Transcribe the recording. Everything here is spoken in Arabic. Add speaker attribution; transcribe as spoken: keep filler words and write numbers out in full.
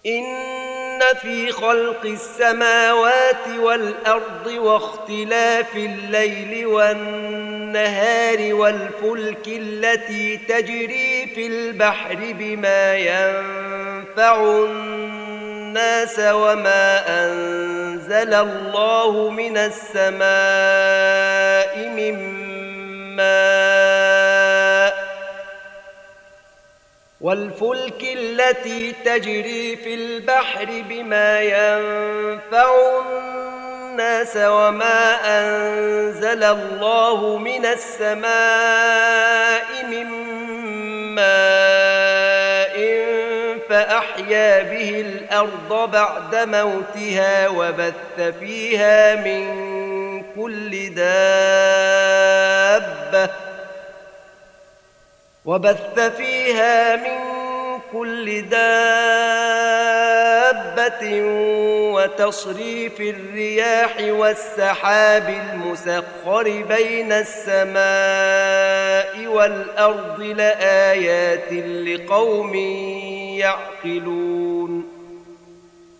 Speaker 1: إن في خلق السماوات والأرض واختلاف الليل والنهار والفلك التي تجري في البحر بما ينفع الناس وما أنزل الله من السماء من ماء والفلك التي تجري في البحر بما ينفع الناس وما أنزل الله من السماء من ماء فأحيا به الأرض بعد موتها وبث فيها من كل دابة وبث فيها من كل دابة وتصريف الرياح والسحاب المسخر بين السماء والأرض لآيات لقوم يعقلون